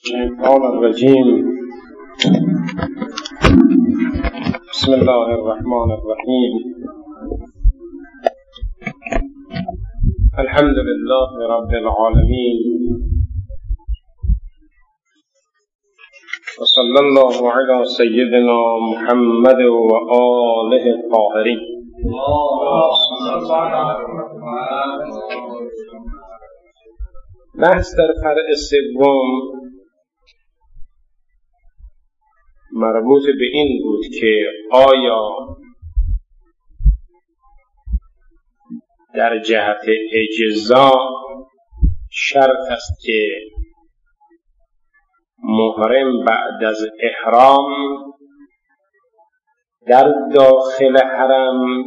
الشيطان الرجيم. بسم الله الرحمن الرحيم. الحمد لله رب العالمين، وصلى الله على سيدنا محمد وآله الطاهرين. بحث در فرع سوم مربوط به این بود که آیا در جهت اجزا شرط است که محرم بعد از احرام در داخل حرم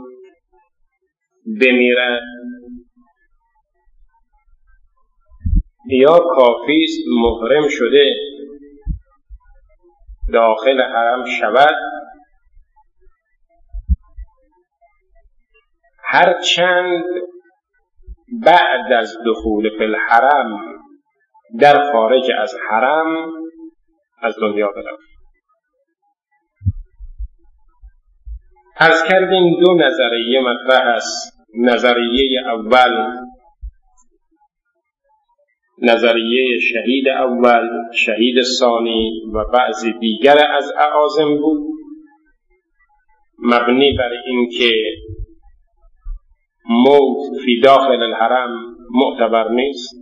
بمیرد یا کافی است محرم شده داخل حرم شود، هرچند بعد از دخول فی الحرم در خارج از حرم از دنیا برود. عرض کردیم دو نظریه مطرح است. نظریه اول نظریه شهید اول، شهید ثانی و بعضی دیگر از اعاظم بود، مبنی بر اینکه موت فی داخل الحرم معتبر نیست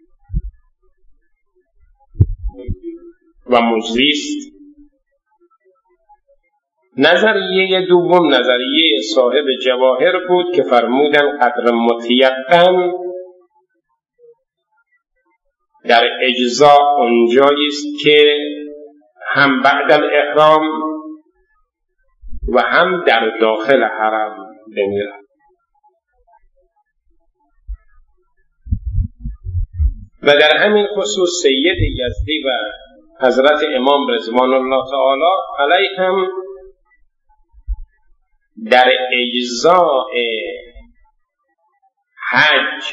و مجزی است. نظریه دوم نظریه صاحب جواهر بود که فرمودن قدر متیقن در اجزا اونجایی است که هم بعد الاحرام و هم در داخل حرم بمیرد. و در همین خصوص سید یزدی و حضرت امام رضوان الله تعالی علیهم در اجزاء حج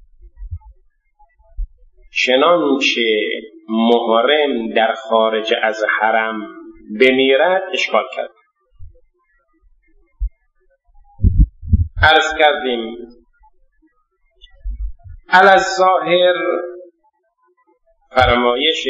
چنانچه محرم در خارج از حرم بمیرد اشکال کرد. عرض کردیم علی الظاهر فرمایش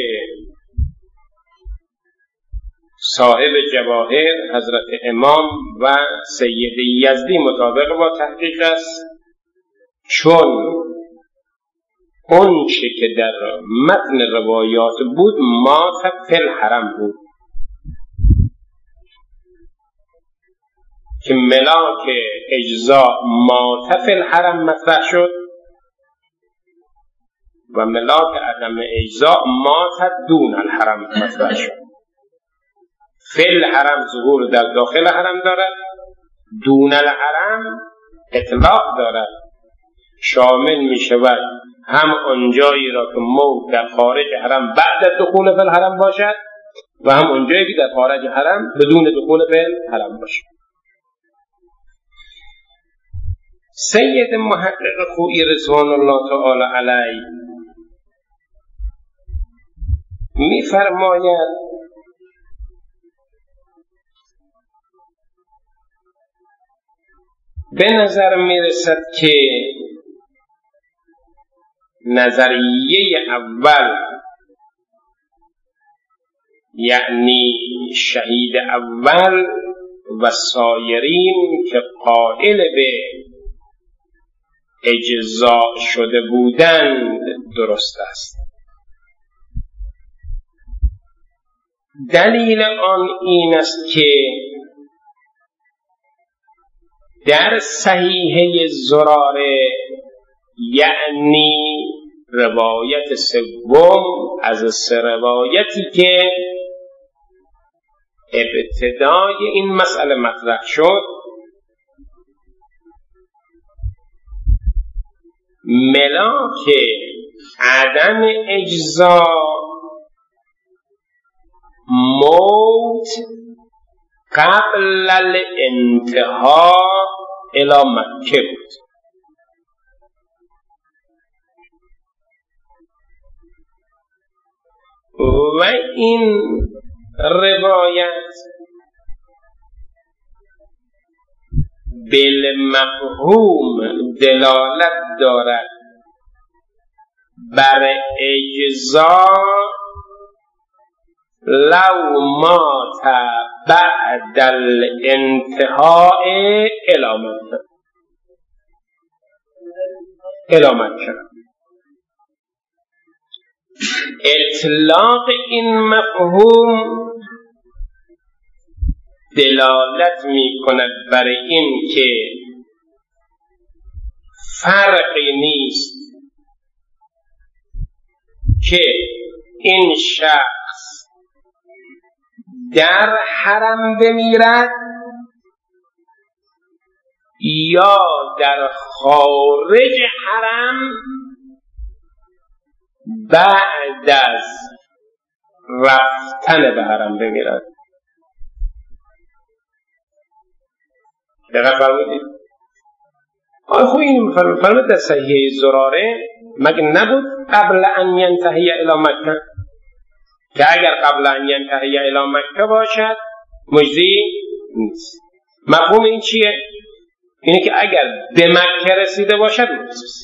صاحب جواهر حضرت امام و سید یزدی مطابق با تحقیق است، چون اون چه که در متن روایات بود مات فی الحرم بود که ملاک اجزا مات فی الحرم مطرح شد و ملاک عدم اجزا مات دون الحرم مطرح شد. فی الحرم ظهور در داخل حرم دارد، دون الحرم اطلاق دارد، شامل می شود هم اونجایی را که موت در خارج حرم بعد از دخول فی الحرم باشد و هم اونجایی که در خارج حرم بدون دخول فی الحرم باشد. سید محقق خویی رضوان الله تعالی علیه می فرماید به نظر می رسد که نظریه اول یعنی شهید اول و سایرین که قائل به اجزا شده بودند درست است. دلیل آن این است که در صحیحه زراره یعنی روایت سوم از سه روایتی که ابتدای این مسئله مطرح شد، ملاک عدم اجزا موت قبل الانتهاء الی مکه بود. و این روایت بالمفهوم دلالت دارد بر اجزاء لو مات بعد الانتهاء الامت. اطلاق این مفهوم دلالت می کند بر این که فرقی نیست که این شخص در حرم بمیرد یا در خارج حرم بعد از رفتن به حرم بمیرد. دقیق فرمودید؟ خوب این فرمود در صحیح زراره مگه نبود قبل ان ینتهی الی مکه، که اگر قبل ان ینتهی الی مکه باشد مجزی نیست. مفهوم این چیه؟ اینه که اگر به مکه رسیده باشد مجزی.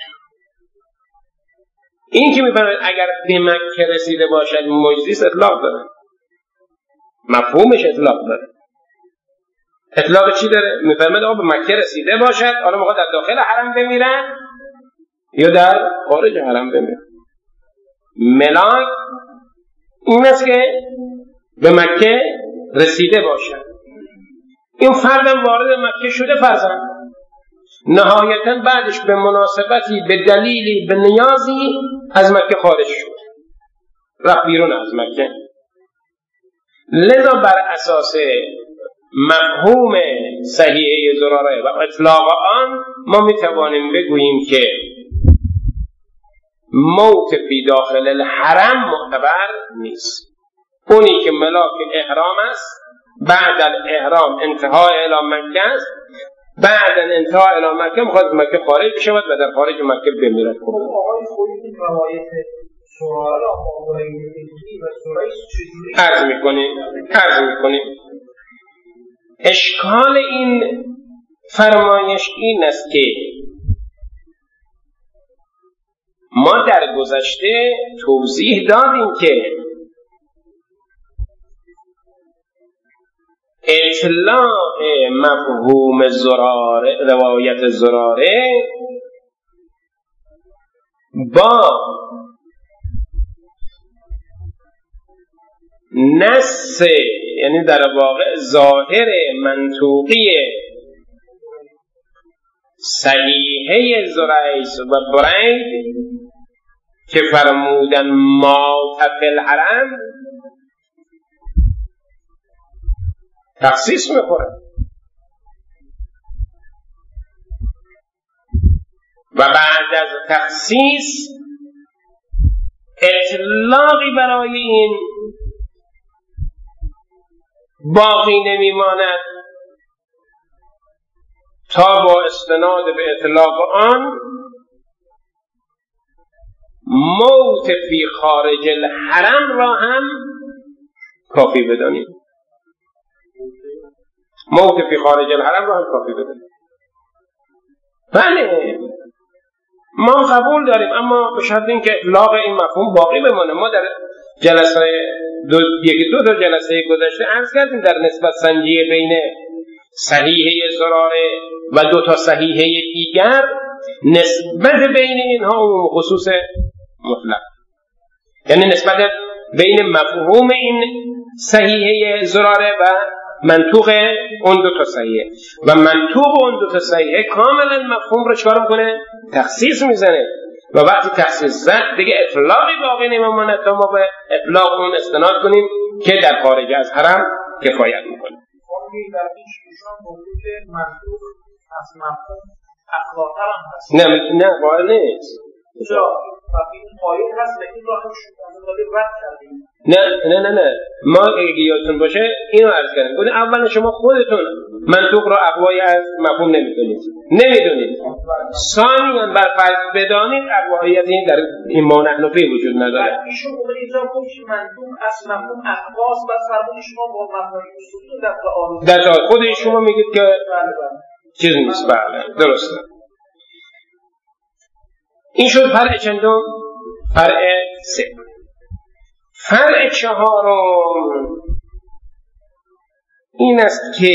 این که میفرماید اگر به مکه رسیده باشد مجزی اطلاق داره، مفهومش اطلاق داره. اطلاق چی داره؟ میفرماید آقا به مکه رسیده باشد، حالا موقع در داخل حرم بمیرن یا در خارج حرم بمیرن. ملاک این است که به مکه رسیده باشد. این فردم وارد مکه شده فرزند، نهایتا بعدش به مناسبتی، به دلیلی، به نیازی از مکه خارج شد، رفت بیرون از مکه. لذا بر اساس مفهوم صحیحه زراره و اطلاق آن ما میتوانیم بگوییم که موت فی داخل الحرم معتبر نیست. اونی که ملاک احرام است، بعد الاحرام انتهای الی مکه است، بعد انتهای الی مکه میخواد مکه خارج بشود و در خارج مکه بمیرد. آقای خودی روایت سراره آقای و سراره چجوری عرض میکنیم اشکال این فرمایش این است که ما در گذشته توضیح دادیم که اطلاق مفهوم زراره، روایت زراره با نص، یعنی در واقع ظاهر منطوقی صحیحه زرعیس و برید که فرمودن مات فی الحرم تخصیص میخوره و بعد از تخصیص اطلاقی برای این باقی نمیماند تا با استناد به اطلاق آن موت فی خارج الحرم را هم کافی بدانیم. موت فی خارج الحرم را هم کافی بدانیم. بله ما قبول داریم، اما به شرط اینکه اطلاق این مفهوم باقی بمانه. ما در جلسه یکی دو تا جلسه گذشته عرض کردیم در نسبت سنجی بین صحیحه زراره و دو تا صحیحه دیگر نسبت بین اینها و خصوص مطلق، یعنی نسبت بین مفهوم این صحیحه زراره و منطوق اون دو تا صحیحه، و منطوق اون دو تا صحیحه کاملا مفهوم رو چکار میکنه؟ تخصیص میزنه، و وقتی تخصیص زد دیگه اطلاقی باقی نمیمونه تا ما به اطلاق اون استناد کنیم که در خارج از حرم کفایت میکنه. در این شیشان موضوع که منطوق از مفهوم اخلاق‌تر هم هست. نه باید نیست. چرا؟ این قایل هست لیکن را هم رد کردیم. نه ما اگه یادتون باشه اینو عرض کردیم. گفتیم اولا شما خودتون منطوق را اقوای از مفهوم نمیدونید. ثانیاً بر فرض بدانید اقوایی از این در این ما نحن فی وجود نداره. ایشون اون اینجا گفت منطوق از مفهوم اقواس و فرمون شما با مفهوم اصولی در تعارض خود شما میگید که چیز نیست. بله درسته. این شد فرع چندم؟ فرع سه. فرع چهارم این است که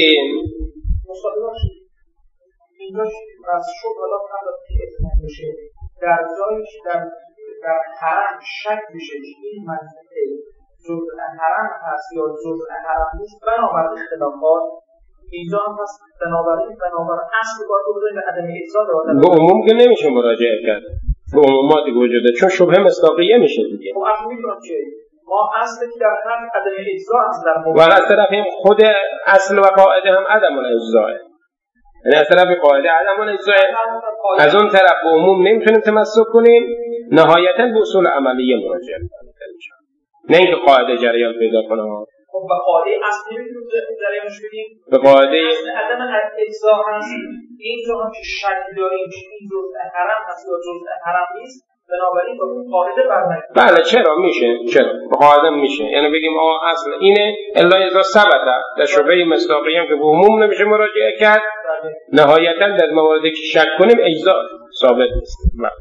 اینجا بس شد حالا قبل از که اتمام بشه در جایش در حرم شک میشه این منطقه جزء حرم هست یا جزء حرم نیست بنابراین اختلافات اینجا هم هست بنابراین اصل باید بودن به عدم اجزا داره. به عموم که نمیشه مراجعه کرد به عموماتی وجوده چون شبهه مصداقیه میشه دیگه. خب اصلا میدونم که ما اصلی که در هر عدم اجزا هست در موضوع و از طرف خود اصل و قاعده هم عدم الاجزاه، یعنی از طرف قاعده عدم الاجزاه، از اون طرف به عموم نمیتونیم تمسک کنیم، نهایتا به اصول عملیه مراجعه کنیم نه اینکه قاعده جریان پیدا کنه. خب به قاعده اصلی نمیتونیم جریانش بدیم، به قاعده عدم اجزا هست. اینجا هم که شک داریم این جزء حرم هست یا جزء حرم نیست بنابراین با قاعده برمی‌گردیم. بله چرا میشه؟ چرا با قاعده میشه، یعنی بگیم اصل اینه الا اذا ثبت در شبهه مصداقی هم که به عموم نمیشه مراجعه کرد نهایتا در مواردی که شک کنیم اجزا ثابت نیست.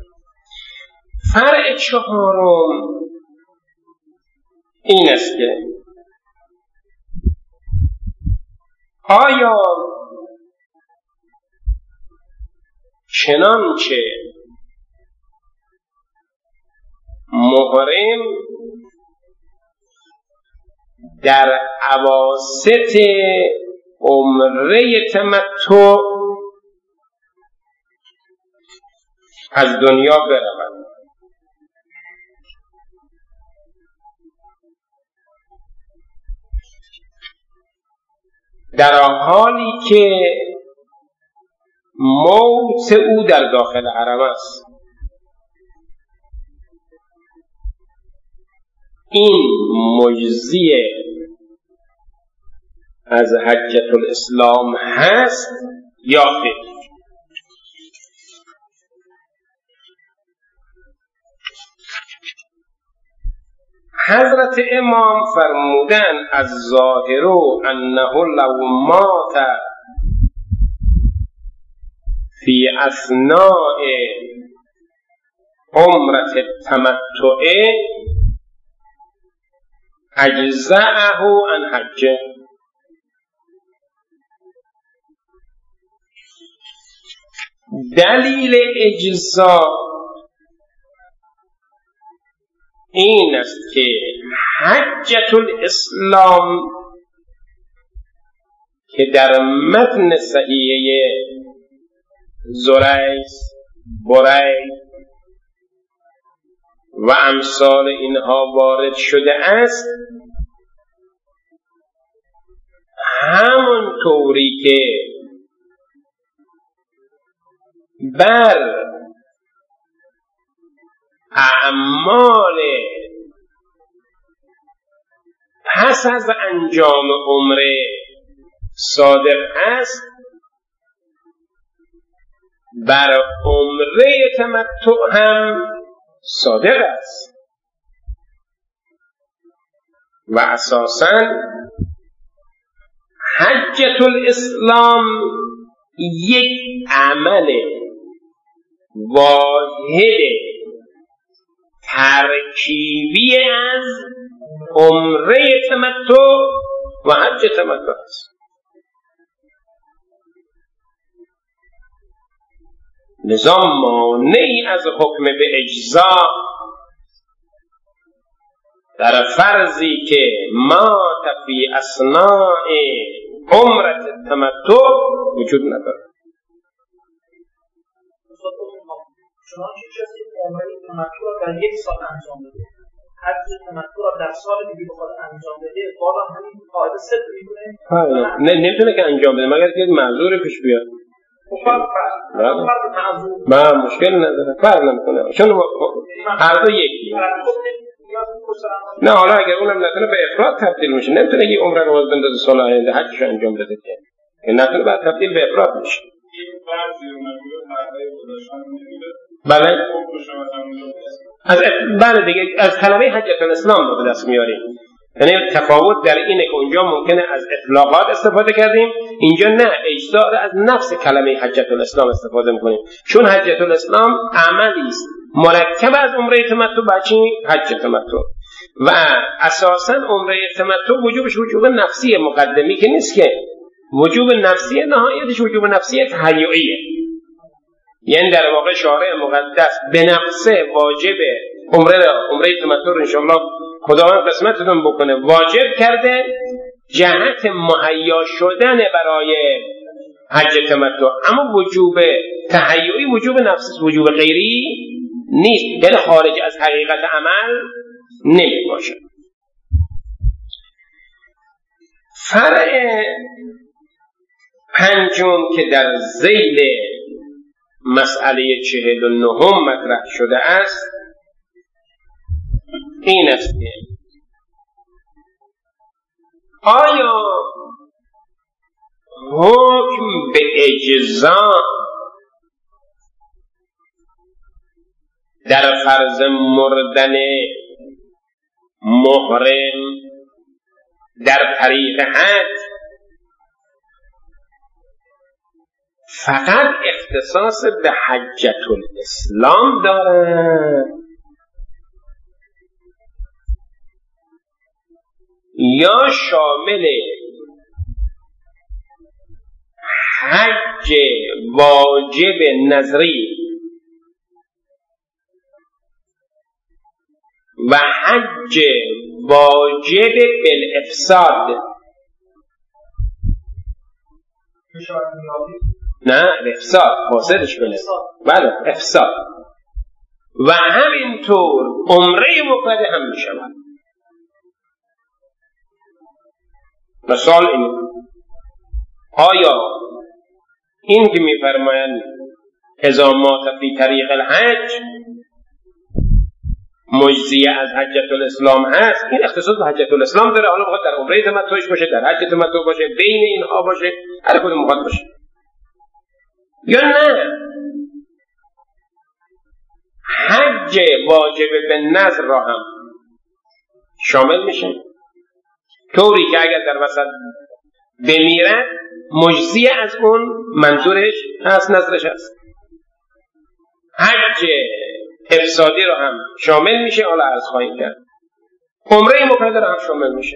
فرع چهارم این است که آیا چنانچه محرم در اواسط عمره تمتع از دنیا برود در حالی که موت او در داخل حرم است، این مجزی از حجة الاسلام هست یا خیر؟ حضرت امام فرمودن از ظاهر انه لو مات فی اثناء عمرة التمتع اجزأه عن حجه. دلیل اجزا این است که حجة الاسلام که در متن صحیحه زریس، برید و امثال اینها وارد شده است، همون طوری که بر اعمال پس از انجام عمره صادق است، بر عمره تمتع هم صادق است و اساساً حجة الاسلام یک عمل واحد ترکیبی از عمره تمتع و حج تمتع است. لذا مانعی از حکم به اجزا در فرضی که مات فی اثناء عمره تمتع وجود ندارد. چنانچه کسی عمره تمتع را در یک سال انجام بده، حج تمتع را در سال دیگه بخواد انجام بده، بازم همین قاعده صدق میکنه؟ نمیتونه که انجام بده مگر که معذور پیش بیاد. من مشکل نداره، فرق نمیکنه چون هر دو یکی. نه حالا اگر اونم نتونه به افراد تبدیل میشه، نمیتونه که عمره رو باز بندازه سال آینده حجش انجام بده. که نتونه بعد تبدیل به افراد میشه. بله بله دیگه از کلمه حجة الاسلام رو به دست میاریم. یعنی تفاوت در اینه که اونجا ممکنه از اطلاقات استفاده کردیم، اینجا نه، اجزا از نفس کلمه حجة الاسلام استفاده میکنیم، چون حجة الاسلام عملی است مرکب از عمره تمتع بچی حج تمتع و اساسا عمره تمتع وجوبش وجوب نفسی مقدمی که نیست، که وجوب نفسی نهایتش وجوب نفسی تهیئیه. یعنی در واقع شارع مقدس به نفسه واجب عمره تمتع رو انشاءالله خداوند قسمتتون بکنه واجب کرده، جهت مهیا شدن برای حج تمتع، اما وجوب تهیئی وجوب نفسی، وجوب غیری نیست، یعنی خارج از حقیقت عمل نمی باشه. فرع پنجم که در ذیل مسئله 49 مطرح شده است این است که آیا حکم به اجزا در فرض مردن محرم در طریق حج فقط اختصاص به حجة الاسلام دارد یا شامل حج واجب نظری و حج واجب بالافساد؟ نه افساد فاسدش بله بله افساد. و همینطور عمره مفرده هم می شود. مثال این آیا این که می فرمایند اذا مات فی طریق الحج مجزیه از حجة الاسلام هست، این اختصاص به حجة الاسلام داره، حالا بخواد در عمره تمتعش باشه، در حج تمتع باشه، بین اینها باشه، هر کدوم بخواد باشه. یا نه حج واجب به نظر را هم شامل میشه، طوری که اگر در وسط بمیرد مجزی از اون منظورش هست، نظرش هست. حج افسادی رو هم شامل میشه، حالا عرض خواهیم کرد. عمره مفرده رو هم شامل میشه.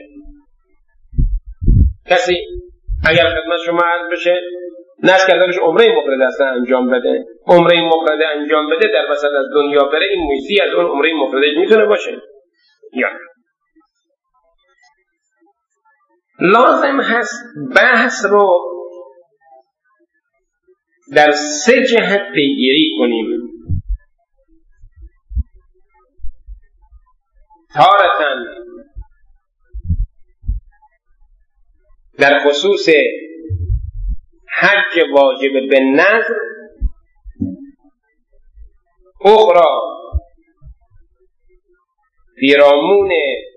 کسی اگر خدمت شما عرض بشه نش کردنش عمره مفرده اصلا انجام بده، عمره مفرده انجام بده، در وسط از دنیا بره، این مجزی از اون عمره مفرده میتونه باشه یا لازم هست بحث رو در 3 جهت پیگیری کنیم. تارةً در خصوص حج واجب به نظر، اخرى پیرامون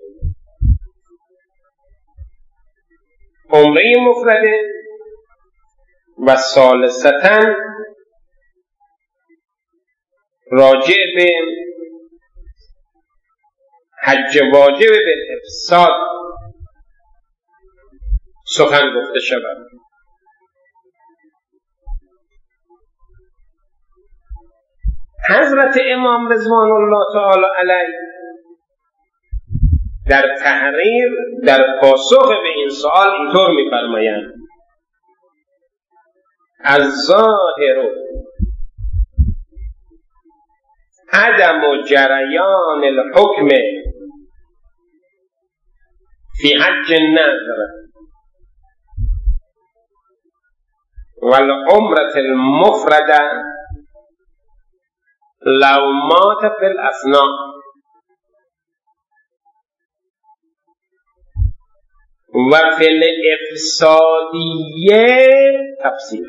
عمره مفرده، و ثالثتاً راجع به حج واجب بالافساد سخن گفته شود. حضرت امام رضوان الله تعالی علیه در تحریر در پاسخ به این سوال اینطور می‌فرمایند: الظاهر عدم جریان الحکم فی حج النذر والعمرة المفردة لو مات فی الأثناء و فی الافسادیه تفصیل.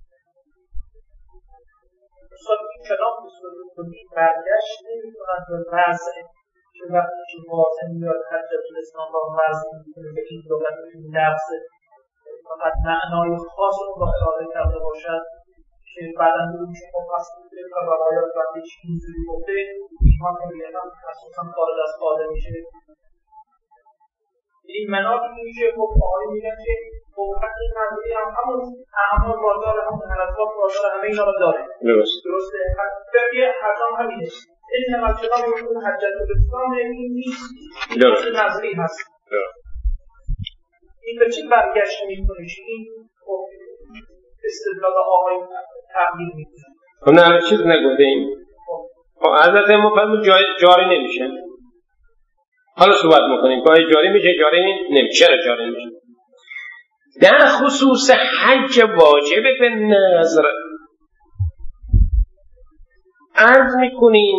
کلام بسیاری برگشت نمی‌کنند به وضع که وقتی که باطن میاد حجة الاسلام را وضع می‌کنه به این لغت این لفظ فقط معنای خاص اون را اراده کرده باشد که بعدا بگیم شما پس بودید و برایات وقتی اینجوری گفته ایمان نمیدونم خصوصا خارج از قاعده میشه. این مناطی میشه خب آقای میگن که خب حتی نظری هم همون اعمال بازار همون حرکات بازار همه اینا رو داره. درسته؟ فقیه حرام همینه. این نمازجان میگن حجت الاسلام این نیست. درست نظری هست. این به چی برگشت میکنه؟ این خب استدلال آقای تغییر میکنه. خب نه چیز نگفتیم. خب حضرت ما فرمود جاری نمیشه. حالا صحبت میکنیم گاهی جاری میشه جاری نمیشه. چرا جاری میشه؟ در خصوص حج واجب به نظر عرض میکنیم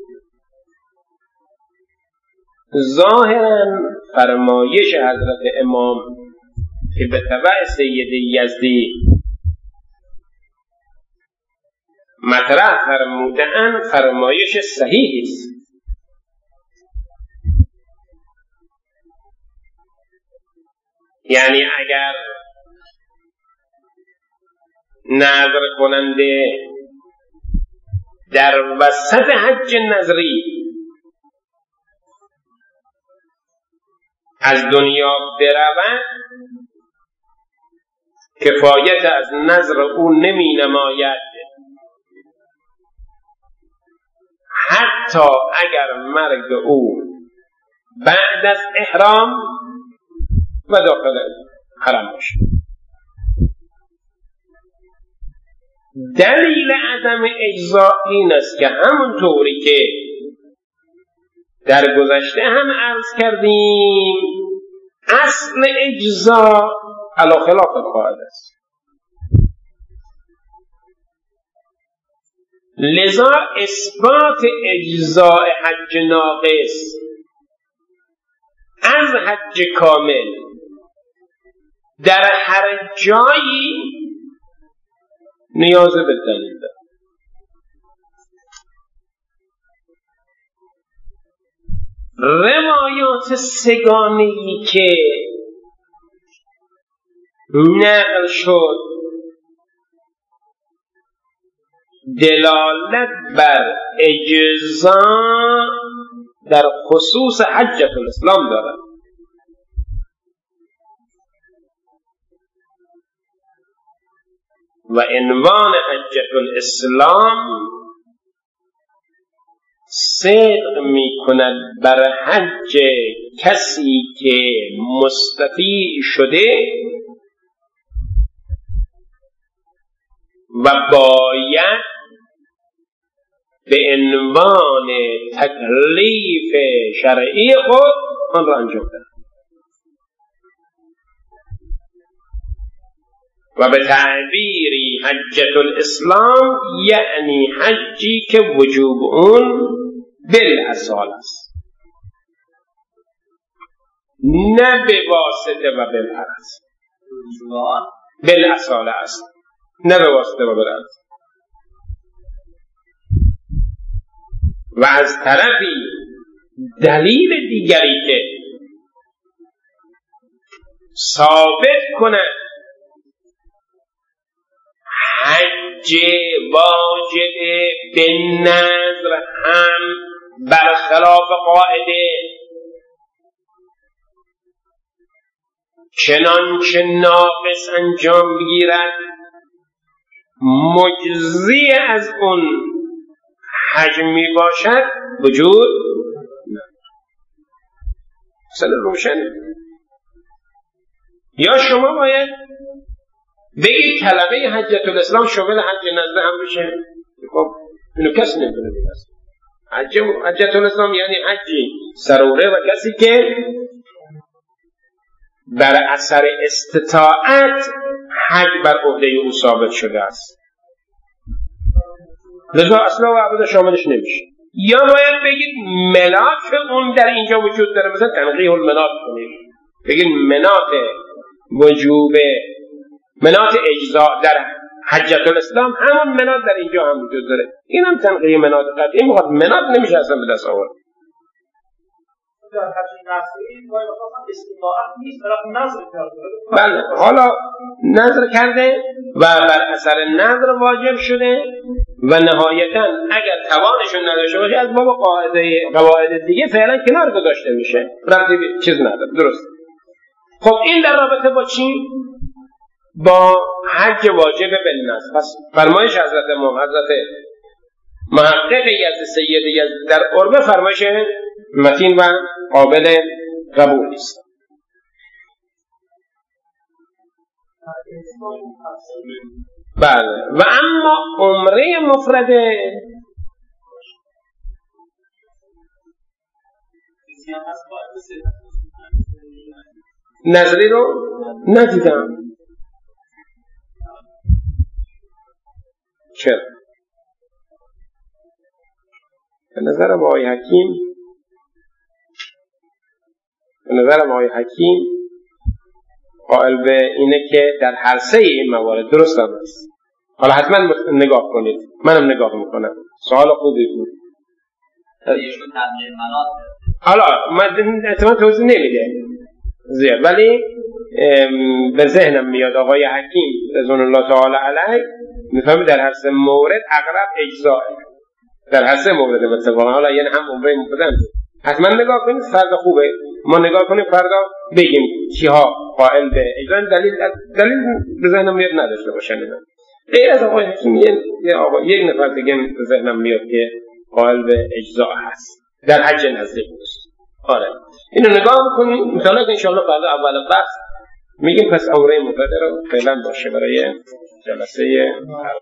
ظاهرا فرمایش حضرت امام که به تبع سید یزدی مطرح فرمودن فرمایش صحیحی است. یعنی اگر نظر کننده در وسط حج نظری از دنیا برود کفایت از نظر او نمی نماید حتی اگر مرگ او بعد از احرام و داخل حرم باشه. دلیل عدم اجزا این است که همونطوری که در گذشته هم عرض کردیم اصل اجزا علی خلاف القاعده است. لذا اثبات اجزاء حج ناقص از حج کامل در هر جایی نیاز به دلیل دارد. روایات سگانه‌ای که نقل شد دلالت بر اجزا در خصوص حجت الاسلام دارد. و عنوان حجت الاسلام صدق می کند بر حج کسی که مستطیع شده و باید به عنوان تکلیف شرعی خود آن را انجام دهد و به تعبیری حجت الاسلام یعنی حجی که وجوب اون بالاصاله است نه به واسطه و بالعرض. بالاصاله است نه به واسطه و بالعرض. و از طرفی دلیل دیگری که ثابت کند حج واجب به نظر هم برخلاف قاعده چنانچه ناقص انجام بگیرد مجزی از اون حج می باشد وجود مثلا روشن. یا شما باید بگید کلمه حجت الاسلام شامل حج نظر هم بشه. خب اینو کسی نمیدونه دیگه. حجت الاسلام یعنی حجی سروره و کسی که بر اثر استطاعت حج بر عهده او ثابت شده است. لذا اصلا و عبد شاملش نمیشه. یا باید بگید مناط اون در اینجا وجود داره، مثلا تنقیح المناط کنید بگید مناط وجوب مناط اجزاء در حجت الاسلام همون مناط در اینجا هم وجود داره. این هم تنقیح مناط قطعی میخواد. مناط نمیشه اصلا به دست آورد. در حد نظری گاهی وقتا استطاعت نیست طرف نظر کرده. بله حالا نظر کرده و بر اثر نظر واجب شده و نهایتا اگر توانشون نداشته باشه از باب قواعد دیگه فعلا کنار گذاشته میشه، ربطی به چیز نداره. درست. خب این در رابطه با چی؟ با حج واجب بالنص. پس فرمایش حضرت امام حضرت محقق یزد سید یزد در عربه فرمایش متین و قابل قبول است. بله و اما عمره مفرده نظری رو ندیدم. چرا؟ به نظر آقای حکیم قائل به اینه که در هر سه این موارد درست هم است. حالا حتما نگاه کنید، منم نگاه میکنم. سوال خوبی بود. حالا من احتمال توضیح نمیده زیاد، ولی به ذهنم میاد آقای حکیم رضوان الله تعالی علیه میفهمه در هر سه مورد اقرب اجزاء، در هر سه مورد متفاوت. حالا یعنی هم عمره مفرد حتما نگاه کنید، فردا خوبه ما نگاه کنیم فردا بگیم چیها قائل به اجزاء. دلیل به ذهنم میاد نداشته باشن. غیر از آقای حکیم یک نفر دیگه به ذهنم میاد که قائل به اجزاء هست در حج نزدیک است. آره اینو نگاه میکنیم مثلا که انشاءالله فردا اول بحث میگیم پس عمره مفرد رو فعلا باشه برای جلسه